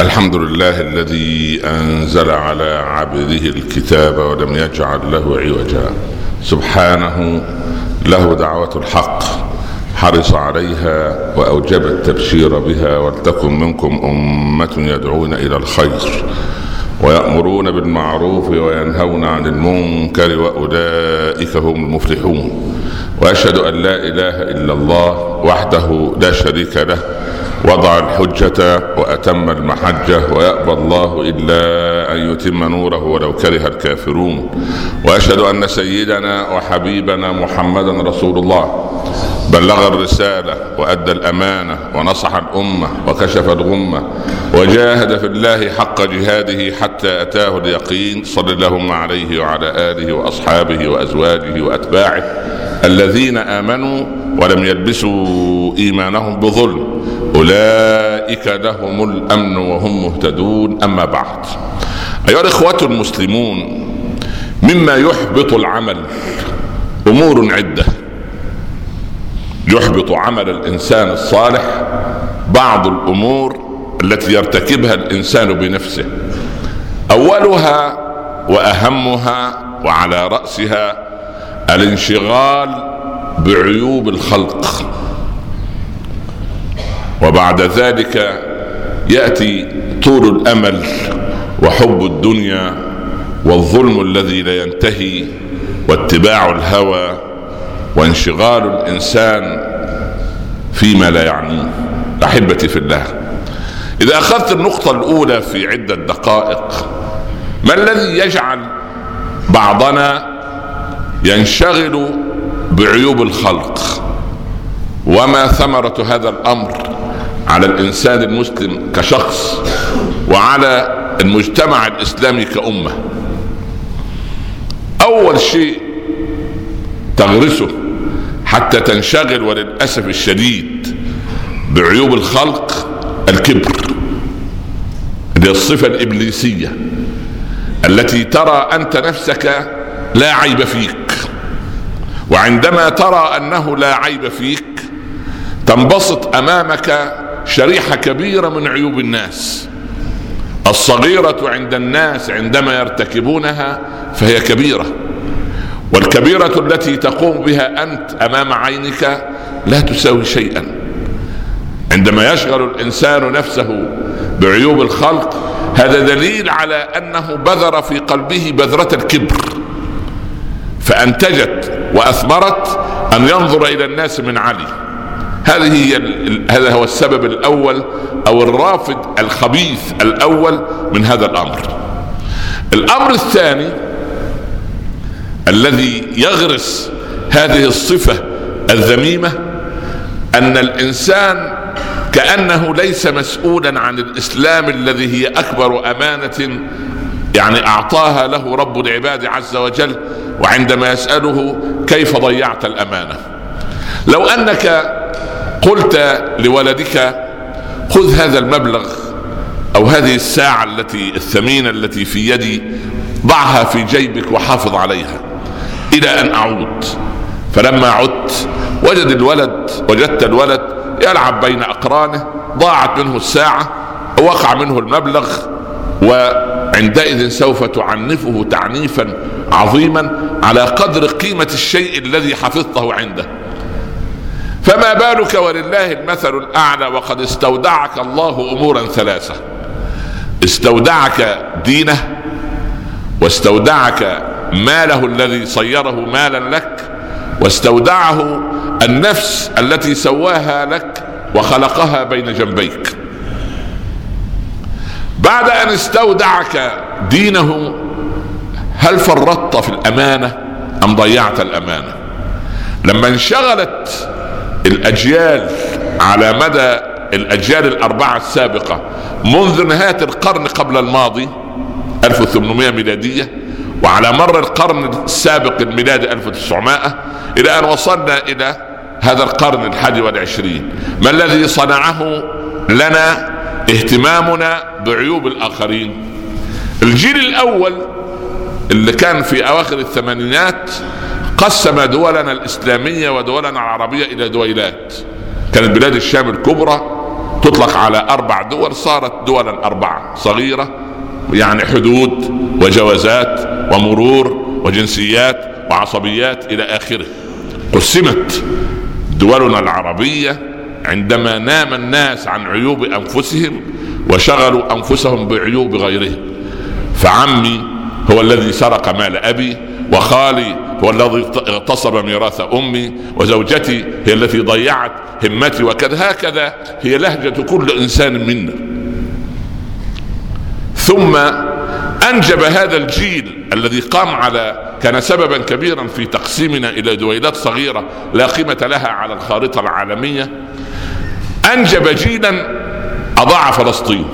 الحمد لله الذي أنزل على عبده الكتاب ولم يجعل له عوجا، سبحانه له دعوة الحق، حرص عليها وأوجب التبشير بها. ولتكن منكم أمة يدعون إلى الخير ويأمرون بالمعروف وينهون عن المنكر وأولئك هم المفلحون. وأشهد أن لا إله إلا الله وحده لا شريك له، وضع الحجة وأتم المحجة، ويأبى الله إلا أن يتم نوره ولو كره الكافرون. وأشهد أن سيدنا وحبيبنا محمدا رسول الله، بلغ الرسالة وأدى الأمانة ونصح الأمة وكشف الغمة وجاهد في الله حق جهاده حتى أتاه اليقين. صل اللهم عليه وعلى آله وأصحابه وأزواجه وأتباعه الذين آمنوا ولم يلبسوا إيمانهم بظلم، أولئك لهم الأمن وهم مهتدون. أما بعد، أيها الإخوة المسلمون، مما يحبط العمل أمور عدة يحبط عمل الإنسان الصالح. بعض الأمور التي يرتكبها الإنسان بنفسه، أولها وأهمها وعلى رأسها الانشغال بعيوب الخلق، وبعد ذلك يأتي طول الأمل وحب الدنيا والظلم الذي لا ينتهي واتباع الهوى وانشغال الإنسان فيما لا يعنيه. أحبتي في الله، إذا أخذت النقطة الأولى في عدة دقائق، ما الذي يجعل بعضنا ينشغل بعيوب الخلق؟ وما ثمرة هذا الأمر على الإنسان المسلم كشخص وعلى المجتمع الإسلامي كأمة؟ أول شيء تغرسه حتى تنشغل وللأسف الشديد بعيوب الخلق الكبر، هذه الصفة الإبليسية التي ترى أنت نفسك لا عيب فيك، وعندما ترى أنه لا عيب فيك تنبسط أمامك شريحة كبيرة من عيوب الناس. الصغيرة عند الناس عندما يرتكبونها فهي كبيرة، والكبيرة التي تقوم بها أنت أمام عينك لا تساوي شيئا. عندما يشغل الإنسان نفسه بعيوب الخلق، هذا دليل على أنه بذر في قلبه بذرة الكبر، فأنتجت وأثمرت أن ينظر إلى الناس من علي. هذا هو السبب الأول أو الرافد الخبيث الأول من هذا الأمر. الأمر الثاني الذي يغرس هذه الصفة الذميمة أن الإنسان كأنه ليس مسؤولا عن الإسلام الذي هي أكبر أمانة أعطاها له رب العباد عز وجل. وعندما يسأله كيف ضيعت الأمانة، لو أنك قلت لولدك خذ هذا المبلغ أو هذه الساعة الثمينة التي في يدي، ضعها في جيبك وحافظ عليها إلى أن أعود، فلما عدت وجدت الولد يلعب بين أقرانه، ضاعت منه الساعة، وقع منه المبلغ، وعندئذ سوف تعنفه تعنيفا عظيما على قدر قيمة الشيء الذي حفظته عنده. فما بالك ولله المثل الأعلى وقد استودعك الله أمورا ثلاثة: استودعك دينه، واستودعك ماله الذي صيره مالا لك، واستودعه النفس التي سواها لك وخلقها بين جنبيك. بعد أن استودعك دينه، هل فرطت في الأمانة أم ضيعت الأمانة؟ لما انشغلت الأجيال على مدى الأجيال الأربعة السابقة منذ نهاية القرن قبل الماضي 1800 ميلادية، وعلى مر القرن السابق الميلادي 1900، إلى أن وصلنا إلى هذا القرن 21، ما الذي صنعه لنا اهتمامنا بعيوب الآخرين؟ الجيل الأول اللي كان في أواخر الثمانينات قسم دولنا الإسلامية ودولنا العربية إلى دويلات. كانت بلاد الشام الكبرى تطلق على 4 دول صارت دولا 4 صغيرة، يعني حدود وجوازات ومرور وجنسيات وعصبيات إلى آخره. قسمت دولنا العربية عندما نام الناس عن عيوب أنفسهم وشغلوا أنفسهم بعيوب غيرهم. فعمي هو الذي سرق مال أبي، وخالي هو الذي اغتصب ميراث أمي، وزوجتي هي التي ضيعت همتي، وكذا. هكذا هي لهجة كل إنسان منا. ثم أنجب هذا الجيل الذي كان سببا كبيرا في تقسيمنا إلى دويلات صغيرة لا قيمة لها على الخارطة العالمية. أنجب جيلا أضاع فلسطين،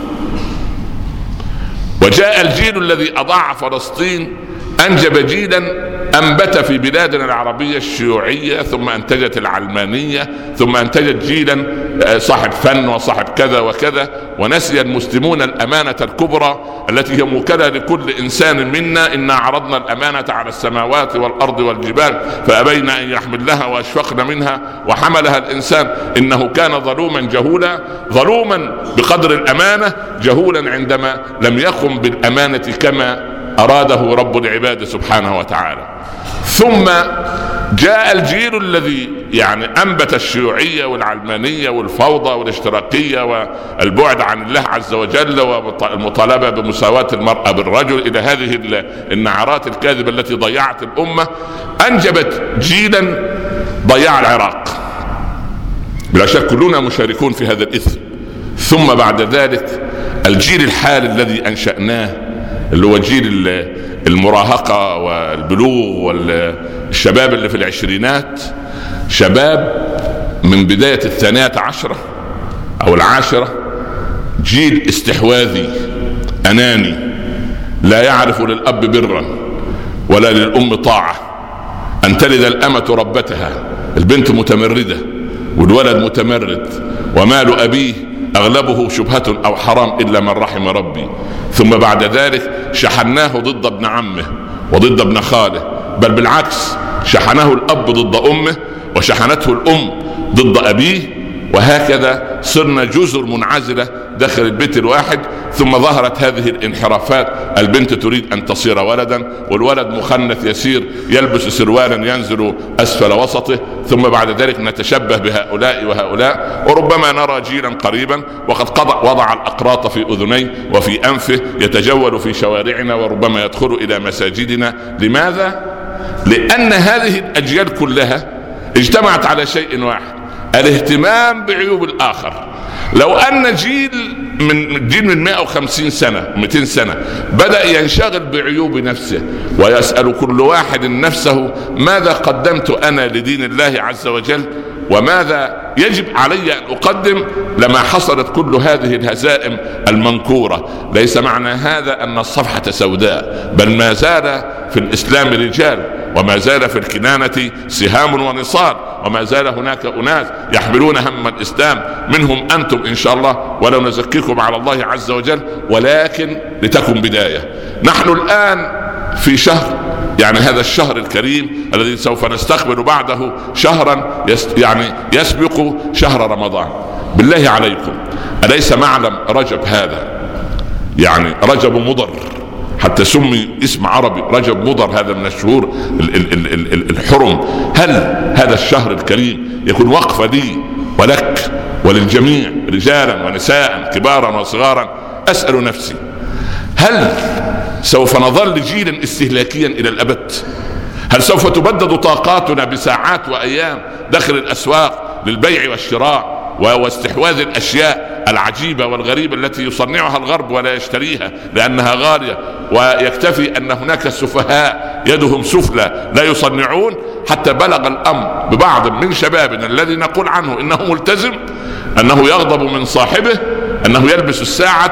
وجاء الجيل الذي أضاع فلسطين أنجب جيلا أنبت في بلادنا العربية الشيوعية، ثم أنتجت العلمانية، ثم أنتجت جيلا صاحب فن وصاحب كذا وكذا. ونسي المسلمون الأمانة الكبرى التي هي موكلة لكل إنسان منا: إنا عرضنا الأمانة على السماوات والأرض والجبال فأبين أن يحملنها وأشفقن منها وحملها الإنسان إنه كان ظلوما جهولا. ظلوما بقدر الأمانة، جهولا عندما لم يقم بالأمانة كما أراده رب العباد سبحانه وتعالى. ثم جاء الجيل الذي أنبت الشيوعية والعلمانية والفوضى والاشتراكية والبعد عن الله عز وجل والمطالبة بمساواة المرأة بالرجل إلى هذه النعرات الكاذبة التي ضيعت الأمة. أنجبت جيلا ضيع العراق، بلا شك كلنا مشاركون في هذا الإثم. ثم بعد ذلك الجيل الحالي الذي أنشأناه اللي هو جيل المراهقة والبلوغ والشباب اللي في العشرينات، شباب من بداية 12 أو 10، جيل استحواذي أناني لا يعرف للأب برا ولا للأم طاعة. أن تلد الأمة ربتها، البنت متمردة والولد متمرد، ومال أبيه أغلبه شبهة أو حرام إلا من رحم ربي. ثم بعد ذلك شحناه ضد ابن عمه وضد ابن خاله، بل بالعكس شحنه الأب ضد أمه وشحنته الأم ضد أبيه، وهكذا صرنا جزر منعزلة داخل البيت الواحد. ثم ظهرت هذه الانحرافات: البنت تريد أن تصير ولدا، والولد مخنث يسير يلبس سروالا ينزل أسفل وسطه. ثم بعد ذلك نتشبه بهؤلاء وهؤلاء، وربما نرى جيلا قريبا وقد وضع الأقراط في أذنيه وفي أنفه يتجول في شوارعنا وربما يدخل إلى مساجدنا. لماذا؟ لأن هذه الأجيال كلها اجتمعت على شيء واحد: الاهتمام بعيوب الآخر. لو أن جيل من 150 سنة 200 سنة بدأ ينشغل بعيوب نفسه ويسأل كل واحد نفسه: ماذا قدمت أنا لدين الله عز وجل وماذا يجب علي أن أقدم، لما حصلت كل هذه الهزائم المنكورة. ليس معنى هذا أن الصفحة سوداء، بل ما زال في الإسلام رجال، وما زال في الكنانة سهام ونصال، وما زال هناك أناس يحملون هم الإسلام، منهم أنتم إن شاء الله، ولو نزكيكم على الله عز وجل، ولكن لتكن بداية. نحن الآن في شهر، هذا الشهر الكريم الذي سوف نستقبل بعده شهرا يسبق شهر رمضان. بالله عليكم، أليس معلم رجب هذا رجب مضر، حتى سمي اسم عربي رجب مضر، هذا من الشهور الحرم. هل هذا الشهر الكريم يكون وقفة لي ولك وللجميع رجالا ونساء كبارا وصغارا؟ أسأل نفسي: هل سوف نظل جيلا استهلاكيا إلى الأبد؟ هل سوف تبدد طاقاتنا بساعات وأيام داخل الأسواق للبيع والشراء واستحواذ الأشياء العجيبة والغريبة التي يصنعها الغرب ولا يشتريها لأنها غالية، ويكتفي أن هناك السفهاء يدهم سفلى لا يصنعون؟ حتى بلغ الأمر ببعض من شبابنا الذي نقول عنه إنه ملتزم أنه يغضب من صاحبه أنه يلبس الساعة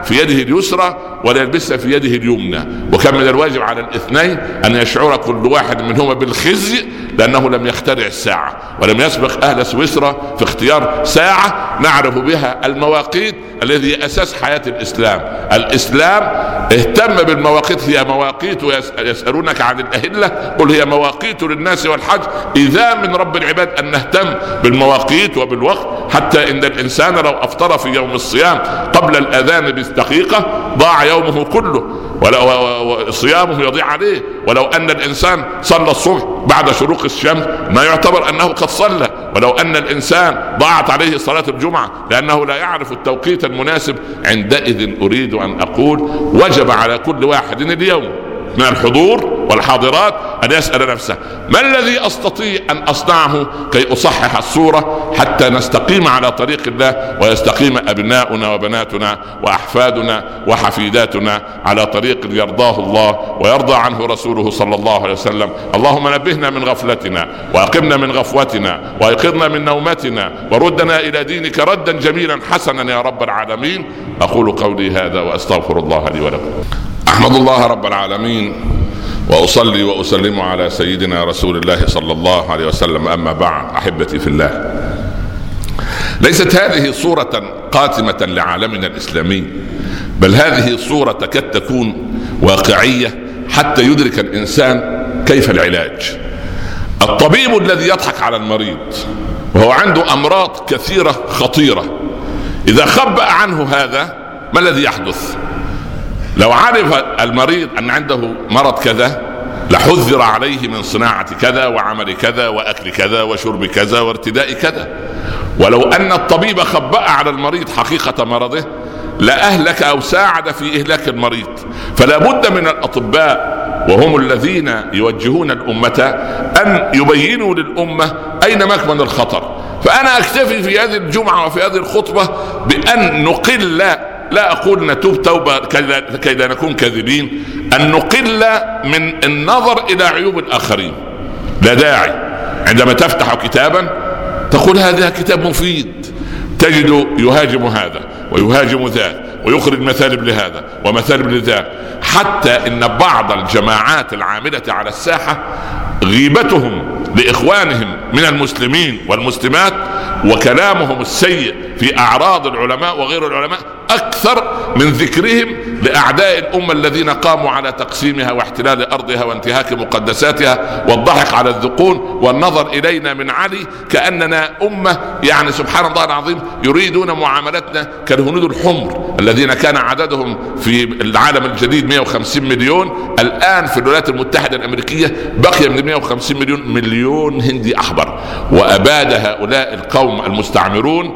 في يده اليسرى ولا يلبسها في يده اليمنى. وكان من الواجب على الاثنين أن يشعر كل واحد منهما بالخزي لأنه لم يخترع الساعة ولم يسبق أهل سويسرا في اختيار ساعة نعرف بها المواقيت الذي أساس حياة الإسلام. الإسلام اهتم بالمواقيت، هي مواقيت ويسألونك عن الأهلة قل هي مواقيت للناس والحج. إذا من رب العباد أن نهتم بالمواقيت وبالوقت، حتى إن الإنسان لو أفطر في يوم الصيام قبل الأذان بدقيقة ضاع يومه كله وصيامه يضيع عليه. ولو أن الإنسان صلى الصبح بعد شروق الشمس ما يعتبر أنه قد صلى. ولو أن الإنسان ضاعت عليه صلاة الجمعة لأنه لا يعرف التوقيت المناسب. عندئذ أريد أن أقول وجب على كل واحد اليوم من الحضور والحاضرات أن يسأل نفسه ما الذي أستطيع أن أصنعه كي أصحح الصورة حتى نستقيم على طريق الله ويستقيم أبناؤنا وبناتنا وأحفادنا وحفيداتنا على طريق يرضاه الله ويرضى عنه رسوله صلى الله عليه وسلم. اللهم نبهنا من غفلتنا وأقمنا من غفوتنا وأيقظنا من نومتنا وردنا إلى دينك ردا جميلا حسنا يا رب العالمين. أقول قولي هذا وأستغفر الله لي ولكم. أحمد الله رب العالمين وأصلي وأسلم على سيدنا رسول الله صلى الله عليه وسلم. أما بعد، أحبتي في الله، ليست هذه صورة قاتمة لعالمنا الإسلامي، بل هذه صورة تكاد تكون واقعية حتى يدرك الإنسان كيف العلاج. الطبيب الذي يضحك على المريض وهو عنده أمراض كثيرة خطيرة، إذا خبأ عنه هذا ما الذي يحدث؟ لو عرف المريض أن عنده مرض كذا لحذر عليه من صناعة كذا وعمل كذا وأكل كذا وشرب كذا وارتداء كذا. ولو أن الطبيب خبأ على المريض حقيقة مرضه لأهلك أو ساعد في إهلاك المريض. فلا بد من الأطباء وهم الذين يوجهون الأمة أن يبينوا للأمة أين مكمن الخطر. فأنا أكتفي في هذه الجمعة وفي هذه الخطبة بأن نقل، لا أقول نتوب توبة كي لا نكون كاذبين، أن نقل من النظر إلى عيوب الآخرين. لا داعي عندما تفتح كتابا تقول هذا كتاب مفيد تجد يهاجم هذا ويهاجم ذاك ويخرج مثالب لهذا ومثالب لذاك، حتى إن بعض الجماعات العاملة على الساحة غيبتهم لإخوانهم من المسلمين والمسلمات وكلامهم السيء في أعراض العلماء وغير العلماء أكثر من ذكرهم لأعداء الأمة الذين قاموا على تقسيمها واحتلال أرضها وانتهاك مقدساتها والضحك على الذقون والنظر إلينا من علي كأننا أمة يعني سبحان الله العظيم يريدون معاملتنا كالهنود الحمر الذين كان عددهم في العالم الجديد 150 مليون. الآن في الولايات المتحدة الأمريكية بقي من 150 مليون هندي أحمر، وأباد هؤلاء القوم المستعمرون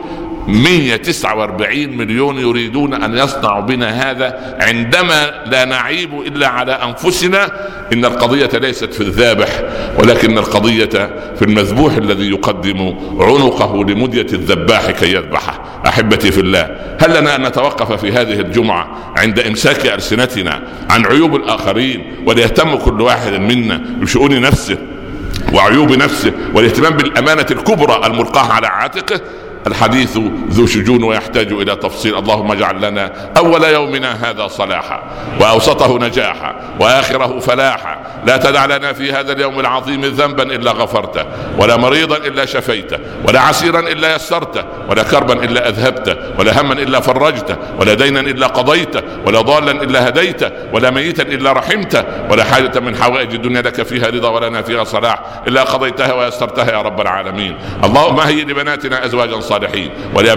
149 مليون يريدون أن يصنعوا بنا هذا عندما لا نعيب إلا على أنفسنا. إن القضية ليست في الذابح ولكن القضية في المذبوح الذي يقدم عنقه لمدية الذباح كي يذبحه. أحبتي في الله، هل لنا أن نتوقف في هذه الجمعة عند إمساك ألسنتنا عن عيوب الآخرين وليهتم كل واحد منا بشؤون نفسه وعيوب نفسه والاهتمام بالأمانة الكبرى الملقاة على عاتقه؟ الحديث ذو شجون ويحتاج إلى تفصيل. اللهم اجعل لنا أول يومنا هذا صلاحا وأوسطه نجاحا وآخره فلاحا. لا تدع لنا في هذا اليوم العظيم ذنبا إلا غفرته، ولا مريضا إلا شفيته، ولا عسيرا إلا يسرته، ولا كربا إلا أذهبته، ولا هما إلا فرجته، ولا دينا إلا قضيته، ولا ضالا إلا هديته، ولا ميتا إلا رحمته، ولا حاجة من حوائج الدنيا لك فيها رضا ولنا فيها صلاح إلا قضيتها ويسرتها يا رب العالمين. اللهم هيئ لبناتنا أزواجا صالحين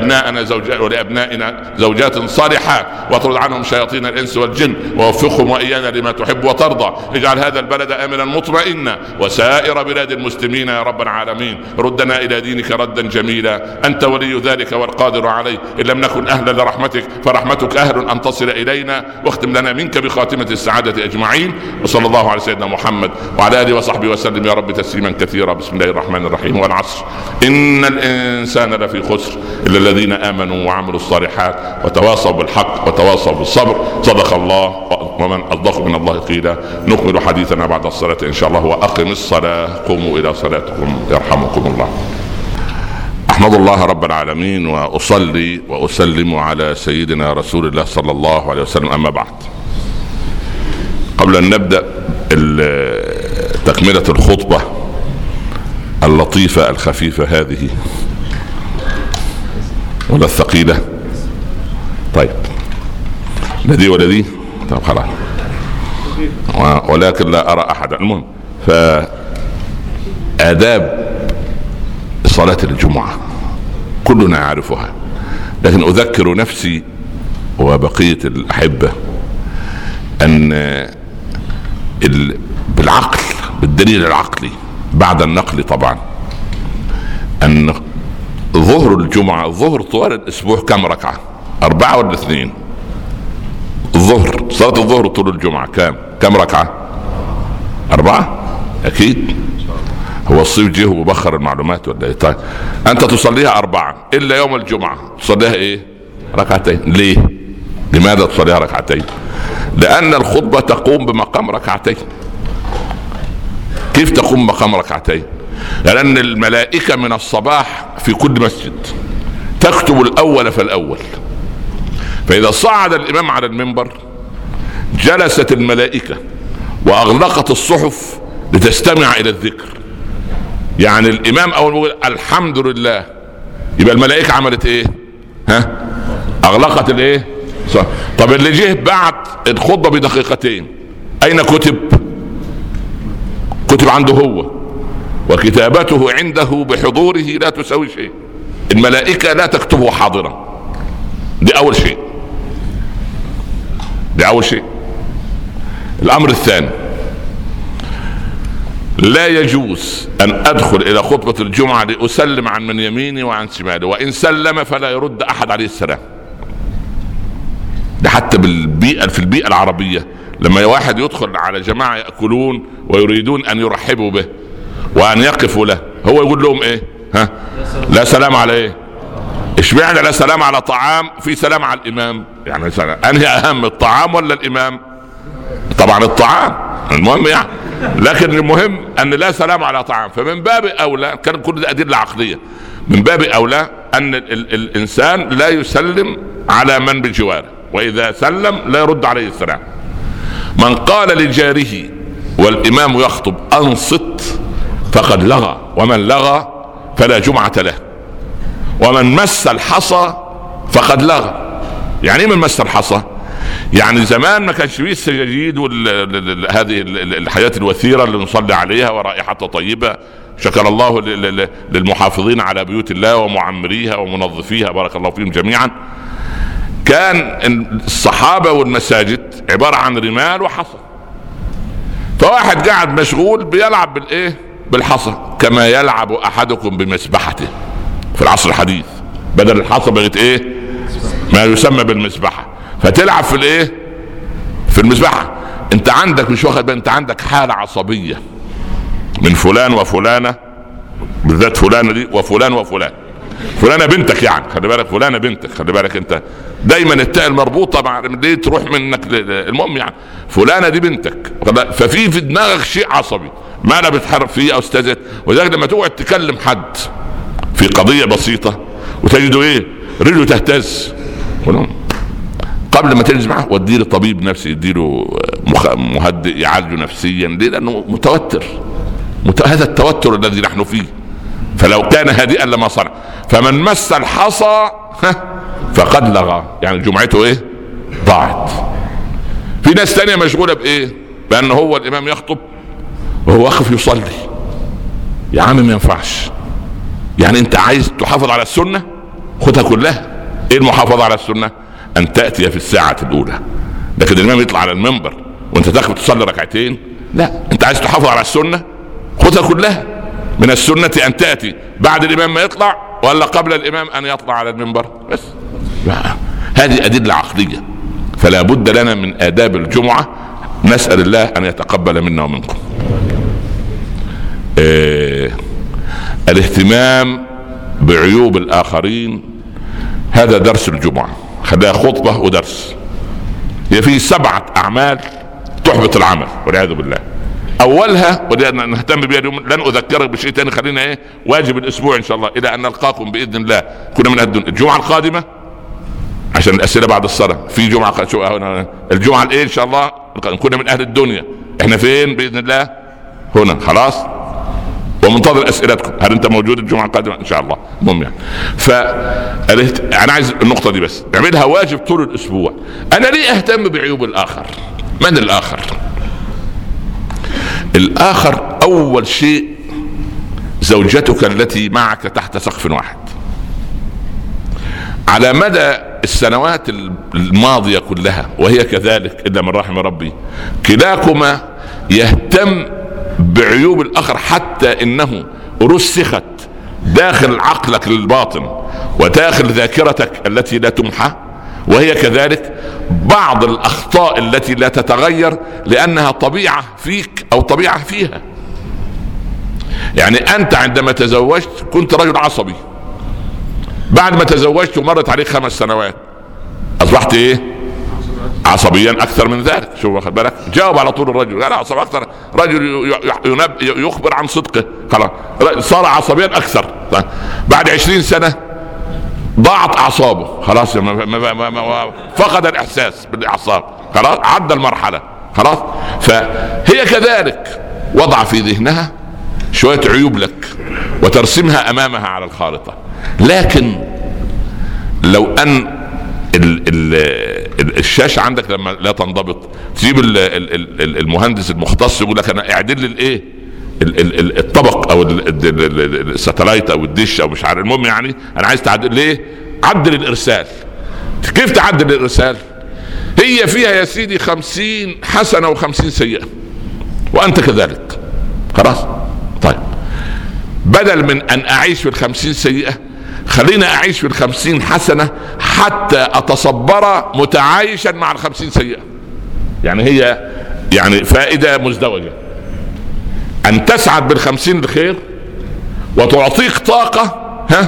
ولأبنائنا زوجات صالحات، واطرد عنهم شياطين الإنس والجن ووفقهم وإيانا لما تحب وترضى. اجعل هذا البلد آمنا مطمئنا وسائر بلاد المسلمين يا رب العالمين. ردنا إلى دينك ردا جميلا، أنت ولي ذلك والقادر عليه. إن لم نكن أهلا لرحمتك فرحمتك أهل أن تصل إلينا، واختم لنا منك بخاتمة السعادة أجمعين. وصلى الله على سيدنا محمد وعلى آله وصحبه وسلم يا رب تسليما كثيرا. بسم الله الرحمن الرحيم. والعصر إن الإنسان لفي خسر إلا الذين آمنوا وعملوا الصالحات وتواصوا بالحق وتواصوا بالصبر. صدق الله ومن أصدق من الله قيلا. نكمل حديثنا بعد الصلاة إن شاء الله. وأقم الصلاة قوموا إلى صلاتكم يرحمكم الله. أحمد الله رب العالمين وأصلي وأسلم على سيدنا رسول الله صلى الله عليه وسلم. أما بعد، قبل أن نبدأ تكملة الخطبة اللطيفة الخفيفة هذه ولا الثقيلة؟ طيب، لا دي ولا دي؟ طيب خلاص، ولكن لا أرى أحدا. المهم، فآداب صلاة الجمعة كلنا يعرفها، لكن أذكر نفسي وبقية الأحبة أن بالعقل، بالدليل العقلي بعد النقل طبعا، أن ظهر الجمعة، الظهر طوال الأسبوع كم ركعة؟ 4 ولا 2؟ الظهر، صلاة الظهر طول الجمعة كم ركعة؟ 4 أكيد. هو الصيف جه وبخر المعلومات ولا ايه؟ طيب انت تصليها 4 الا يوم الجمعة تصليها ايه؟ ركعتين. ليه؟ لماذا تصليها ركعتين؟ لان الخطبة تقوم بمقام ركعتين. كيف تقوم بمقام ركعتين؟ لان الملائكة من الصباح في كل مسجد تكتب الاول فالاول، فاذا صعد الامام على المنبر جلست الملائكة واغلقت الصحف لتستمع الى الذكر. يعني الامام اول ما يقول الحمد لله يبقى الملائكه عملت ايه؟ اغلقت الايه؟ طب اللي جه بعد الخطبه بدقيقتين اين كتب؟ كتب عنده هو، وكتابته عنده بحضوره لا تساوي شيء. الملائكه لا تكتبه حاضرا. دي اول شيء. الامر الثاني، لا يجوز أن أدخل إلى خطبة الجمعة لأسلم عن من يميني وعن شمالي، وإن سلم فلا يرد أحد عليه السلام. ده حتى في البيئة العربية لما واحد يدخل على جماعة يأكلون ويريدون أن يرحبوا به وأن يقفوا له، هو يقول لهم إيه؟ لا سلام على إيه؟ اشمعنى لا سلام على طعام في سلام على الإمام؟ يعني أنهي أهم، الطعام ولا الإمام؟ طبعا الطعام، المهم يعني، لكن المهم ان لا سلام على طعام. فمن باب اولى، كان كل ده ادله عقليه، من باب اولى ان الانسان لا يسلم على من بجواره، واذا سلم لا يرد عليه السلام. من قال لجاره والامام يخطب انصت فقد لغى، ومن لغى فلا جمعة له، ومن مس الحصى فقد لغى. يعني ايه من مس الحصى؟ يعني زمان ما كانش فيه السجاجيد هذه الحياة الوثيرة اللي نصلي عليها ورائحتها طيبة، شكر الله للمحافظين على بيوت الله ومعمريها ومنظفيها، بارك الله فيهم جميعا. كان الصحابة والمساجد عبارة عن رمال وحصى، فواحد قاعد مشغول بيلعب بالايه؟ بالحصى، كما يلعب احدكم بمسبحته في العصر الحديث. بدل الحصى بقت ايه؟ ما يسمى بالمسبحة. فتلعب في الايه؟ في المسبحة. انت عندك مش واخد، انت عندك حالة عصبية من فلان وفلانة، بالذات فلانة دي وفلان وفلان. فلانة بنتك، يعني خلي بالك، فلانة بنتك، خلي بالك انت دايما التاء المربوطة مع دي تروح منك. المهم يعني فلانة دي بنتك، ففي دماغك شيء عصبي ما لا بتحرك فيه او استاذت. وذلك لما تقعد تكلم حد في قضية بسيطة وتجده ايه؟ رجله تهتز، قبل ما تنزل معه وديله طبيب نفسي يديله مهدئ يعالجه نفسيا. ليه؟ لانه متوتر. هذا التوتر الذي نحن فيه، فلو كان هادئا لما صنع. فمن مس الحصى فقد لغى، يعني جمعته ايه؟ ضاعت. في ناس تانية مشغولة بايه؟ بان هو الامام يخطب وهو واقف يصلي. يا عم ما ينفعش. يعني انت عايز تحافظ على السنة خدها كلها. ايه المحافظة على السنة؟ ان تأتي في الساعة الاولى. لكن الامام يطلع على المنبر وانت تاخد تصلي ركعتين؟ لا، انت عايز تحافظ على السنة خدها كلها. من السنة ان تأتي بعد الامام ما يطلع ولا قبل الامام ان يطلع على المنبر بس. هذه ادلة عقلية، فلا بد لنا من آداب الجمعة. نسأل الله ان يتقبل منا ومنكم. الاهتمام بعيوب الاخرين هذا درس الجمعة، خليها خطبة ودرس. هي فيه 7 اعمال تحبط العمل والعياذ بالله. اولها ودي نهتم بها اليوم، لن اذكرك بشيء تاني، خلينا واجب الاسبوع ان شاء الله الى ان نلقاكم باذن الله كنا من الدنيا. الجمعه القادمه عشان الاسئله بعد الصلاه في جمعه، الجمعه ان شاء الله كنا من اهل الدنيا. احنا فين باذن الله؟ هنا خلاص، ومنتظر اسئلتكم. هل انت موجود الجمعه القادمه ان شاء الله؟ المهم يعني انا عايز النقطه دي بس اعملها واجب طول الاسبوع. انا ليه اهتم بعيوب الاخر؟ من الاخر؟ الاخر اول شيء زوجتك التي معك تحت سقف واحد. على مدى السنوات الماضيه كلها وهي كذلك الا من رحم ربي، كلاكما يهتم بعيوب الاخر حتى انه رسخت داخل عقلك الباطن وداخل ذاكرتك التي لا تمحى، وهي كذلك بعض الاخطاء التي لا تتغير لانها طبيعة فيك او طبيعة فيها. يعني انت عندما تزوجت كنت رجل عصبي، بعد ما تزوجت ومرت عليك 5 سنوات اصبحت عصبيا اكثر من ذلك. شوف واخد بالك؟ جاوب على طول الرجل، قال عصبي اكثر، رجل يخبر عن صدقه خلاص صار عصبيا اكثر. بعد 20 سنة ضاعت اعصابه خلاص، فقد الاحساس بالاعصاب خلاص، عدى المرحلة خلاص. فهي كذلك وضع في ذهنها شوية عيوب لك وترسمها امامها على الخارطة. لكن لو ان الشاشة عندك لما لا تنضبط، تجيب المهندس المختص يقول لك انا اعدل لي الطبق او الساتلايت او الدش او مش عارف، المهم يعني انا عايز تعدل ليه، عدل الارسال. كيف تعدل الارسال؟ هي فيها يا سيدي 50 حسنة و50 سيئة وانت كذلك خلاص. طيب بدل من ان اعيش في 50 سيئة خلينا اعيش في 50 حسنة حتى اتصبر متعايشا مع 50 سيئة. يعني هي يعني فائدة مزدوجة، ان تسعد بال50 الخير وتعطيك طاقة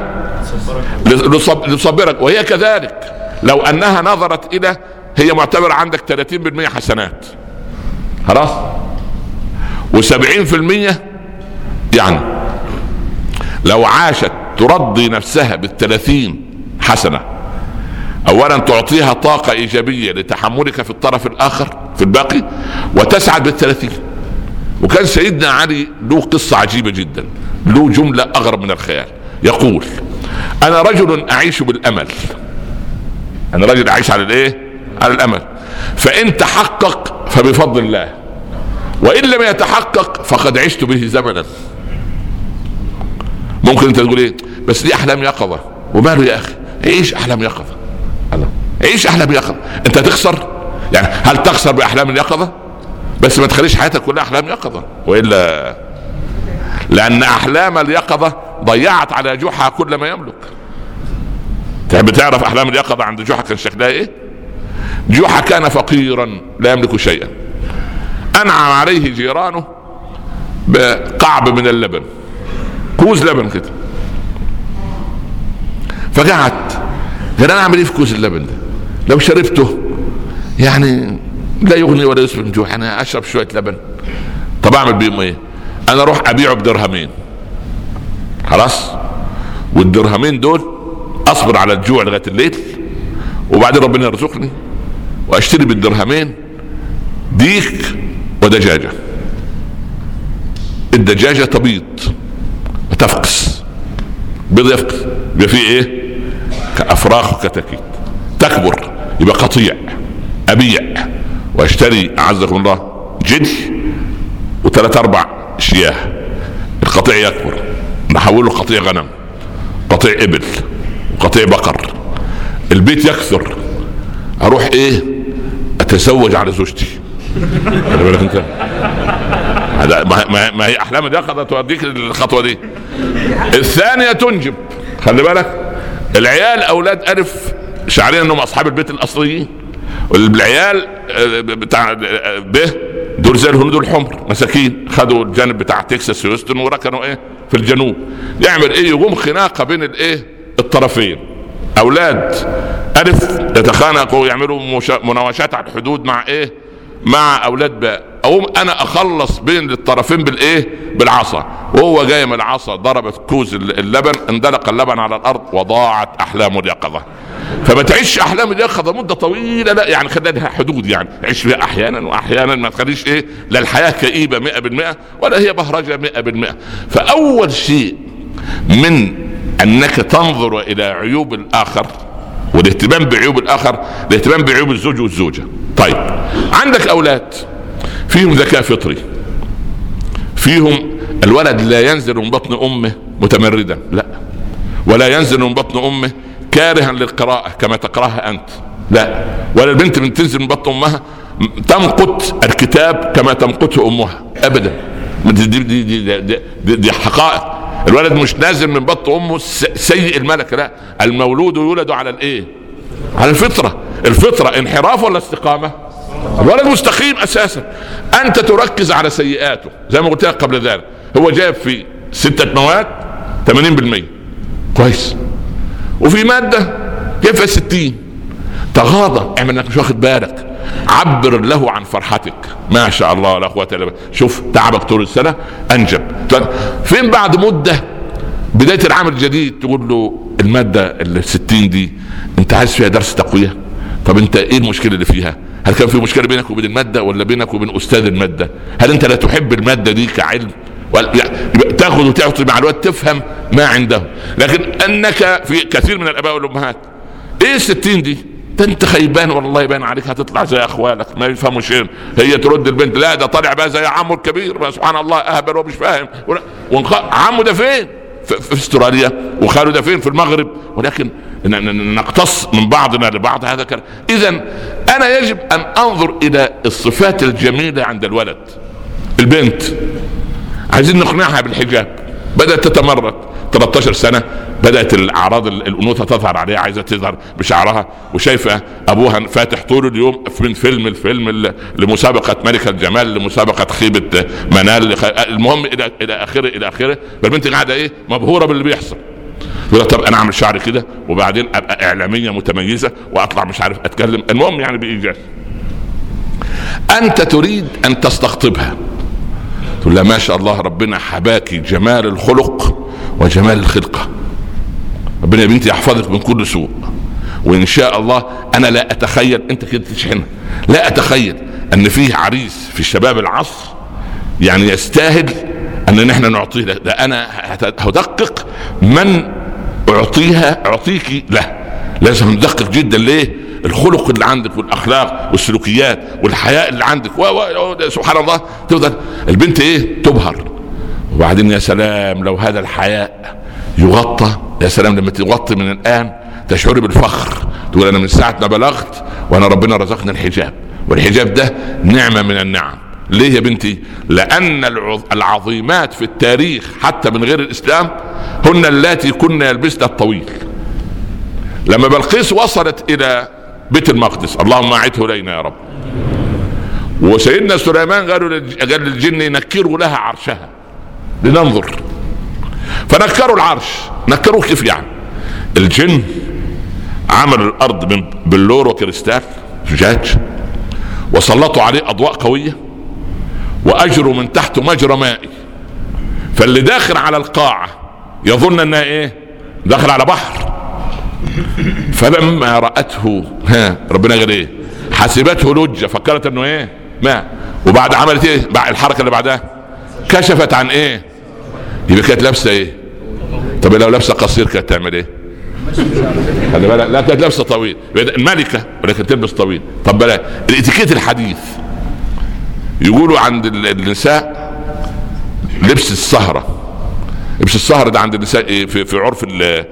لتصبرك، وهي كذلك لو انها نظرت الى هي معتبرة عندك 30% حسنات خلاص و70%، يعني لو عاشت ترضي نفسها بال30 حسنة، اولا تعطيها طاقة ايجابية لتحملك في الطرف الاخر في الباقي، وتسعد بال30. وكان سيدنا علي له قصة عجيبة جدا، له جملة اغرب من الخيال، يقول انا رجل اعيش بالامل، انا رجل اعيش على على الامل، فان تحقق فبفضل الله، وان لم يتحقق فقد عشت به زمنا. ممكن انت تقول بس دي احلام يقظة، وماله يا اخي، عيش احلام يقظة، عيش احلام يقظة. انت تخسر يعني، هل تخسر باحلام اليقظة؟ بس ما تخليش حياتك كلها احلام يقظة، والا لان احلام اليقظة ضيعت على جحا كل ما يملك. تحب تعرف احلام اليقظة عند جحا كان شكلها جحا كان فقيرا لا يملك شيئا، انعم عليه جيرانه بقعب من اللبن، كوز لبن كده، فقعد قال انا اعمل في كوز اللبن ده؟ لو شربته يعني لا يغني ولا يسمن من جوع، انا اشرب شويه لبن، طب اعمل بيهم انا اروح ابيعه ب2 خلاص، وال2 دول اصبر على الجوع لغايه الليل، وبعدين ربنا يرزقني واشتري بال2 ديك ودجاجه. الدجاجه تبيض وتفقس، بيض يفقس، يبقى فيه كافراخ وكتاكيت، تكبر يبقى قطيع، ابيع واشتري اعزكم الله جدي و3-4 شياه، القطيع يكبر نحوله قطيع غنم، قطيع ابل، وقطيع بقر، البيت يكثر، اروح اتزوج على زوجتي. انت ما هي احلام اليقظة توديك الخطوة دي. الثانية تنجب، خلي بالك العيال اولاد الف شعرين انهم اصحاب البيت الاصليين، والعيال بتاع دول زي الهنود الحمر مساكين، خدوا الجانب بتاع تكساس هيوستن وركنوا في الجنوب. يعمل يقوم خناقة بين الطرفين، اولاد الف يتخانقوا يعملوا مناوشات على الحدود مع مع اولاد باء، اقوم انا اخلص بين الطرفين بالايه؟ بالعصا، وهو جاي من العصا ضربت كوز اللبن، اندلق اللبن على الارض وضاعت احلام اليقظه. فما تعيش احلام اليقظه مده طويله، لا يعني خلي لها حدود، يعني عيش فيها احيانا واحيانا، ما تخليش ايه، لا الحياه كئيبه 100% ولا هي بهرجه 100%. فاول شيء من انك تنظر الى عيوب الاخر والاهتمام بعيوب الاخر، الاهتمام بعيوب الزوج والزوجه. طيب عندك اولاد فيهم ذكاء فطري، فيهم الولد لا ينزل من بطن امه متمردا، لا، ولا ينزل من بطن امه كارها للقراءة كما تقراها انت، لا، ولا البنت من تنزل من بطن امها تمقت الكتاب كما تمقته امها ابدا. دي حقائق. الولد مش نازل من بطن امه سيء الملك، لا، المولود يولد على الايه؟ على الفطرة. الفطرة انحراف ولا استقامة؟ الولد مستقيم اساسا. انت تركز على سيئاته زي ما قلت لك قبل ذلك، هو جايب في 6 مواد 80% كويس، وفي مادة جايب فيها 60، تغاضى، اعمل انك مش واخد بالك، عبر له عن فرحتك. ما شاء الله لا قوة الا بالله، شوف تعبك طول السنة انجب. فين بعد مدة بداية العام الجديد تقول له المادة ال60 دي انت عايز فيها درس تقوية؟ طب انت ايه المشكلة اللي فيها؟ هل كان في مشكلة بينك وبين المادة ولا بينك وبين استاذ المادة؟ هل انت لا تحب المادة دي كعلم؟ تاخذ وتعطي مع الوقت تفهم ما عنده. لكن انك في كثير من الاباء والامهات ايه 60 دي؟ انت خيبان والله يبان عليك هتطلع زي اخوالك ما يفهموا شيء. هي ترد البنت لا ده طالع بقى زي عمه الكبير، سبحان الله اهبل ومش فاهم. عمه ده فين؟ في استراليا، وخاله ده فين؟ في المغرب. ولكن نقتص من بعضنا لبعض هذا كلام. اذا انا يجب ان انظر الى الصفات الجميلة عند الولد. البنت عايزين نقنعها بالحجاب، بدأت تتمرد 13 سنة، بدأت الأعراض الأنوثة تظهر عليها، عايزة تظهر بشعرها، وشايفة أبوها فاتح طول اليوم من فيلم لمسابقة ملك الجمال، لمسابقة خيبة منال، المهم إلى آخره. فالبنت قاعدة إيه؟ مبهورة باللي بيحصل. يقول طب أنا أعمل شعري كده وبعدين أبقى إعلامية متميزة وأطلع مش عارف أتكلم، المهم يعني بإيجاز. أنت تريد أن تستقطبها، تقول لها ما شاء الله ربنا حباكي جمال الخلق وجمال الخلقة، ربنا يا بنتي يحفظك من كل سوء، وإن شاء الله أنا لا أتخيل، أنت كده تشحنها، لا أتخيل أن فيه عريس في الشباب العصر يعني يستاهل أن نحن نعطيه له. ده أنا هدقق من أعطيك له، لازم ندقق جدا. ليه؟ الخلق اللي عندك والاخلاق والسلوكيات والحياء اللي عندك سبحان الله. تفضل البنت ايه؟ تبهر. وبعدين يا سلام لو هذا الحياء يغطى، يا سلام لما تغطي من الان تشعري بالفخر، تقول انا من ساعة ما بلغت وانا ربنا رزقني الحجاب، والحجاب ده نعمة من النعم. ليه يا بنتي؟ لان العظيمات في التاريخ حتى من غير الاسلام هن اللاتي كنا يلبسن الطويل. لما بلقيس وصلت الى بيت المقدس، اللهم اعده الينا يا رب، وسيدنا سليمان قال للجن نكروا لها عرشها لننظر، فنكروا العرش. نكروا كيف يعني؟ الجن عملوا الارض من بلور وكريستال زجاج، وسلطوا عليه اضواء قوية، واجروا من تحته مجرى مائي، فاللي داخل على القاعة يظن انها ايه؟ داخل على بحر. فلما رأته ربنا قال ايه؟ حسبته لجة، فكرت انه ايه؟ ماء. وبعد عملت ايه؟ بعد الحركة اللي بعدها كشفت عن ايه؟ يبقى كانت لابسة ايه؟ طب لو لابسة قصير كانت تعمل ايه؟ خلي بالك، لا كانت لابسة طويل، الملكة ولكن تلبس طويل. طب بلا الاتيكيت الحديث يقولوا عند النساء لبس السهرة. لبس السهرة ده عند النساء ايه؟ في عرف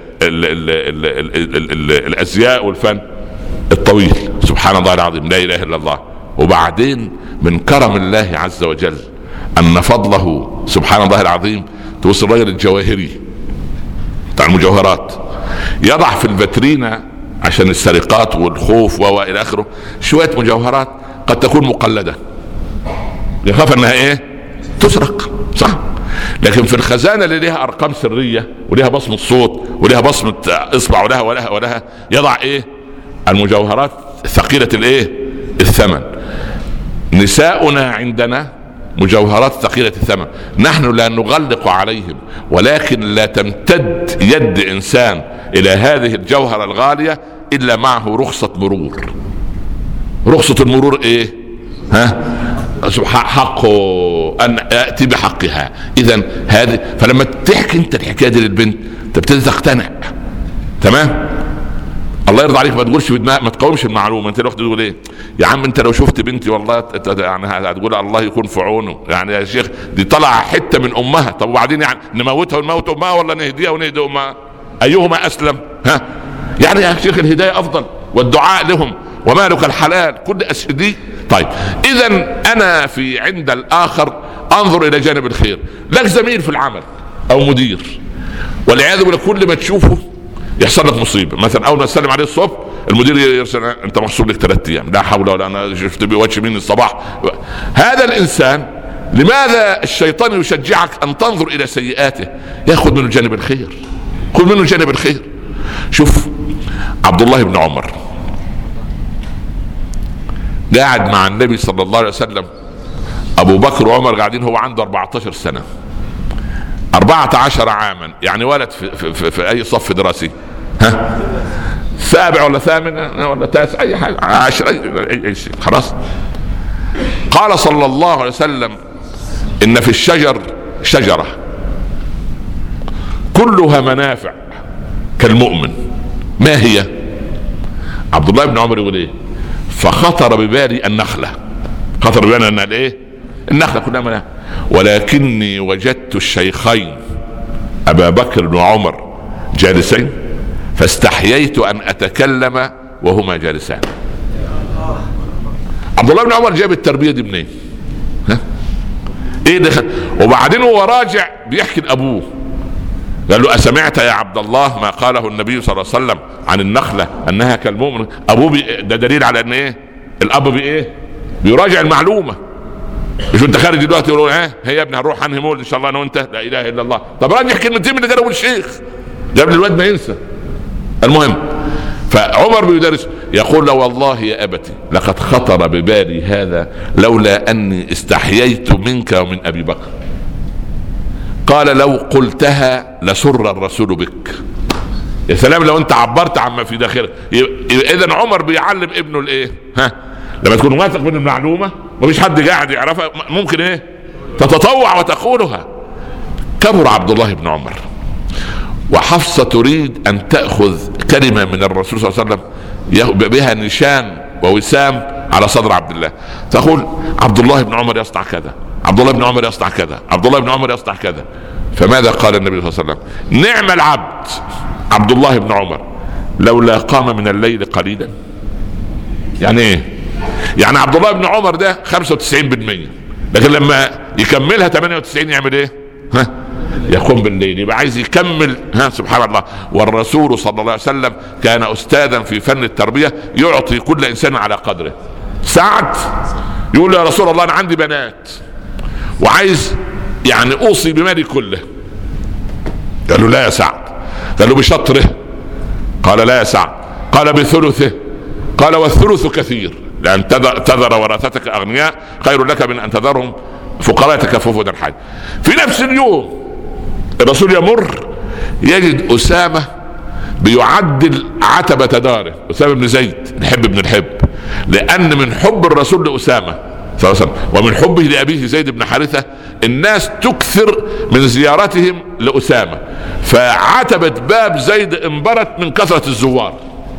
الازياء والفن الطويل. سبحان الله العظيم، لا اله الا الله. وبعدين من كرم الله عز وجل ان فضله سبحان الله العظيم توصل الرجل الجواهري بتاع المجوهرات، يضع في الفاترينا عشان السرقات والخوف والى اخره شويه مجوهرات قد تكون مقلده، يخاف انها ايه؟ تسرق، صح؟ لكن في الخزانة اللي لها ارقام سرية ولها بصمة صوت ولها بصمة اصبع ولها يضع ايه؟ المجوهرات ثقيلة الايه؟ الثمن. نساؤنا عندنا مجوهرات ثقيلة الثمن، نحن لا نغلق عليهم، ولكن لا تمتد يد إنسان إلى هذه الجوهرة الغالية إلا معه رخصة مرور. رخصة المرور إيه؟ حقه أن يأتي بحقها. إذن هذه، فلما تحكي أنت الحكاية دي للبنت تبتدي تقتنع. تمام؟ الله يرضى عليك، ما تقولش ما تقاومش المعلومه. انت لو تقول ايه يا عم، انت لو شفت بنتي والله يعني هتقول الله يكون في عونه، يعني يا شيخ دي طلع حته من امها. طب وبعدين يعني نموتها ونموت امها ولا نهديها ونهدي امها؟ ايهما اسلم؟ يعني يا شيخ الهدايه افضل والدعاء لهم ومالك الحلال كل دي. طيب اذا انا في عند الاخر انظر الى جانب الخير. لك زميل في العمل او مدير والعياذ بالله كل ما تشوفه يحصل لك مصيبه، مثلا اول ما تسلم عليه الصبح المدير يرسل انت محسوب لك 3 ايام، لا حول ولا انا شفت بوجه مين الصباح. هذا الانسان لماذا الشيطان يشجعك ان تنظر الى سيئاته؟ ياخذ منه جانب الخير، خذ منه جانب الخير. شوف عبد الله بن عمر قاعد مع النبي صلى الله عليه وسلم، ابو بكر وعمر قاعدين، هو عنده 14 سنه، 14 عاما، يعني ولد في اي صف دراسي؟ 7 ولا 8 ولا 9 اي حاجه، 10 اي شيء، خلاص. قال صلى الله عليه وسلم ان في الشجر شجره كلها منافع كالمؤمن، ما هي؟ عبد الله بن عمر يقول ايه؟ فخطر ببالي النخله، خطر ببالي ان الايه؟ النخله كلها منافع، ولكني وجدت الشيخين ابا بكر وعمر جالسين فاستحييت ان اتكلم وهما جالسان. عبد الله بن عمر جاب التربيه دي منين؟ ايه ده؟ وبعدين هو راجع بيحكي لابوه، قال له اسمعت يا عبد الله ما قاله النبي صلى الله عليه وسلم عن النخله انها كالمؤمن؟ ابوه ده دليل على ان ايه؟ الاب بايه؟ بيراجع المعلومه. مش انت خارج دلوقتي يقولوا هي يا ابني هنروح انهي مول ان شاء الله انا وانت؟ لا اله الا الله. طب راجع كلمتين من اللي قاله الشيخ قبل الواد ما ينسى. المهم، فعمر بيدرس يقول له والله يا ابتي لقد خطر ببالي هذا لولا اني استحييت منك ومن ابي بكر. قال لو قلتها لسر الرسول بك. يا سلام لو انت عبرت عما في داخلك. اذا عمر بيعلم ابنه الايه؟ لما تكون واثق من المعلومه ومفيش حد قاعد يعرفها ممكن ايه؟ تتطوع وتقولها. كبر عبد الله بن عمر، وحفصة تريد ان تأخذ كلمة من الرسول صلى الله عليه وسلم بها نشان ووسام على صدر عبد الله، تقول عبد الله بن عمر يصنع كذا، عبد الله بن عمر يصنع كذا، عبد الله بن عمر يصنع كذا. فماذا قال النبي صلى الله عليه وسلم؟ نعم العبد عبد الله بن عمر لولا قام من الليل قليلا. يعني ايه؟ يعني عبد الله بن عمر ده 95%، لكن لما يكملها 98 يعمل ايه؟ يقوم بالليل، يبقى عايز يكمل. سبحان الله. والرسول صلى الله عليه وسلم كان استاذا في فن التربية، يعطي كل انسان على قدره. سعد يقول يا رسول الله انا عندي بنات وعايز يعني اوصي بمالي كله. قال له لا يا سعد. قال له بشطره. قال لا يا سعد. قال بثلثه. قال والثلث كثير، لأن تذر ورثتك أغنياء خير لك من أن تذرهم فقراء يتكففون الحاج. في نفس اليوم الرسول يمر يجد أسامة بيعدل عتبة داره، أسامة بن زيد الحب بن الحب، لأن من حب الرسول لأسامة صلى الله عليه وسلم ومن حبه لأبيه زيد بن حارثة الناس تكثر من زيارتهم لأسامة، فعتبة باب زيد انبرت من كثرة الزوار.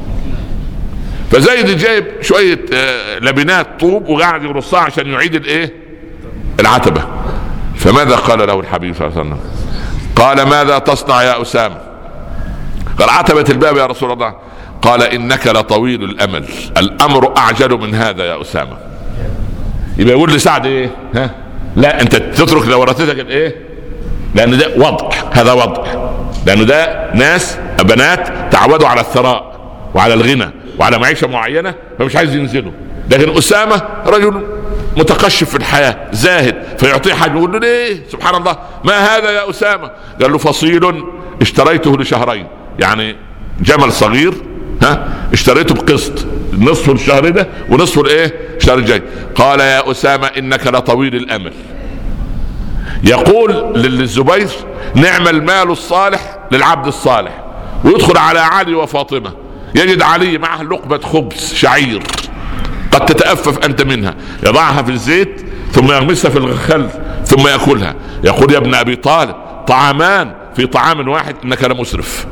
فزيد جايب شوية لبنات طوب وقاعد يرصها عشان يعيد الايه؟ العتبة. فماذا قال له الحبيب صلى الله عليه وسلم؟ قال ماذا تصنع يا أسامة؟ قال عتبة الباب يا رسول الله. قال إنك لطويل الأمل، الأمر أعجل من هذا يا أسامة. يبقى يقول لسعد ايه؟ لا انت تترك لورثتك الايه؟ لأن ده وضع، هذا وضع، لأنه ده ناس بنات تعودوا على الثراء وعلى الغنى وعلى معيشة معينة فمش عايز ينزلوا. لكن أسامة رجل متقشف في الحياة زاهد، فيعطيه حاجة يقول له ليه؟ سبحان الله ما هذا يا أسامة؟ قال له فصيل اشتريته لشهرين، يعني جمل صغير اشتريته بقسط، نصفه الشهر ده ونصفه الايه الشهر الجاي. قال يا أسامة إنك لطويل الأمل. يقول للزبير نعم المال الصالح للعبد الصالح. ويدخل على علي وفاطمة، يجد علي معه لقمة خبز شعير قد تتأفف أنت منها، يضعها في الزيت ثم يغمسها في الخل ثم يأكلها. يقول يا ابن أبي طالب طعامان في طعام واحد إنك لمسرف.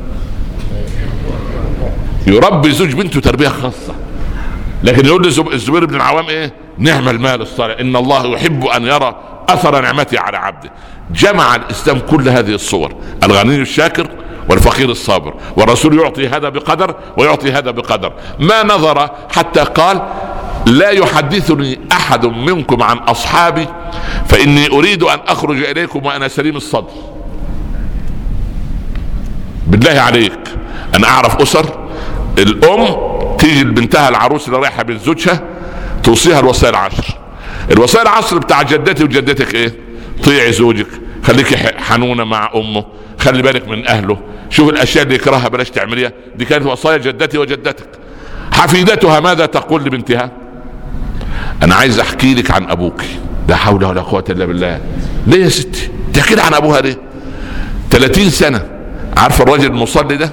يربي زوج بنته تربية خاصة، لكن يقول الزبير بن العوام ايه؟ نعم المال الصالح، ان الله يحب ان يرى اثر نعمته على عبده. جمع الاسلام كل هذه الصور، الغني الشاكر والفقير الصابر، والرسول يعطي هذا بقدر ويعطي هذا بقدر. ما نظر حتى قال لا يحدثني احد منكم عن اصحابي فاني اريد ان اخرج اليكم وانا سليم الصدر. بالله عليك، انا اعرف اسر الام تيجي لبنتها العروس اللي رايحه بين زوجها توصيها الوصايا العشر. الوصايا العشر بتاع جدتي وجدتك ايه؟ طيعي زوجك، خليكي حنونه مع امه، خلي بالك من اهله، شوف الاشياء اللي يكرهها بلاش تعمليها. دي كانت وصايا جدتي وجدتك. حفيدتها ماذا تقول لبنتها؟ انا عايز احكي لك عن ابوك. لا حول ولا قوه الا بالله. ليه يا ستي تحكي لي عن ابوها ليه؟ 30 سنه. عارف الراجل المصلي ده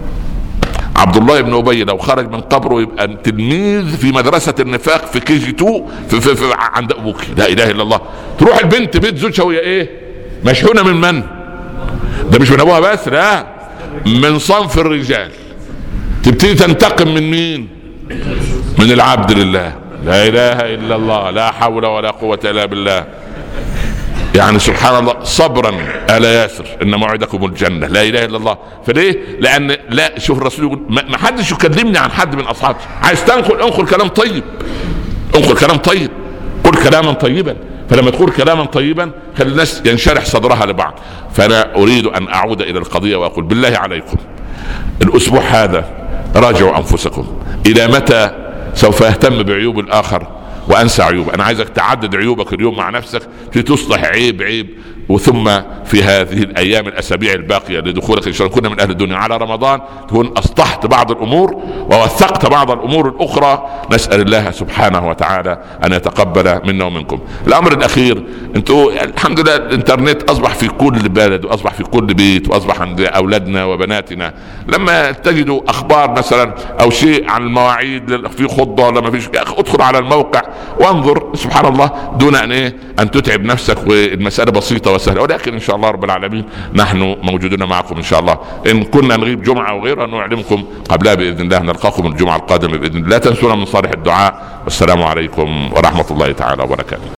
عبد الله بن ابي لو خرج من قبره يبقى تلميذ في مدرسه النفاق في كي جي 2 في عند ابوك. لا اله الا الله. تروح البنت بيت زوجها وهي ايه؟ مشحونه من ده مش من ابوها بس، لا من صنف الرجال. تبتدي تنتقم من مين؟ من العبد لله. لا اله الا الله، لا حول ولا قوه الا بالله. يعني سبحان الله. صبرا آل ياسر ان موعدكم الجنه. لا اله الا الله. فليه؟ لان لا، شوف الرسول يقول ما حدش يكلمني عن حد من اصحابي. عايز تنقل انقل كلام طيب، انقل كلام طيب، قل كلاما طيبا. فلما تقول كلاما طيبا خلي الناس ينشرح صدرها لبعض. فانا اريد ان اعود الى القضيه واقول بالله عليكم الاسبوع هذا راجعوا انفسكم. الى متى سوف اهتم بعيوب الاخر وانسى عيوب؟ انا عايزك تعدد عيوبك اليوم مع نفسك، تصلح عيب وثم في هذه الايام الاسابيع الباقيه لدخولك ان شاء الله كنا من اهل الدنيا على رمضان تكون اصلحت بعض الامور ووثقت بعض الامور الاخرى. نسال الله سبحانه وتعالى ان يتقبل منا ومنكم. الامر الاخير، انتوا الحمد لله الانترنت اصبح في كل بلد واصبح في كل بيت واصبح عند اولادنا وبناتنا. لما تجدوا اخبار مثلا او شيء عن المواعيد في خطبه ولا ما فيش، ادخل على الموقع وانظر سبحان الله دون ان تتعب نفسك. والمساله بسيطه وسهله، ولكن ان شاء الله رب العالمين نحن موجودون معكم ان شاء الله. ان كنا نغيب جمعه وغيرها نعلمكم قبلها باذن الله. نلقاكم الجمعه القادمه باذن الله. لا تنسونا من صالح الدعاء. والسلام عليكم ورحمه الله تعالى وبركاته.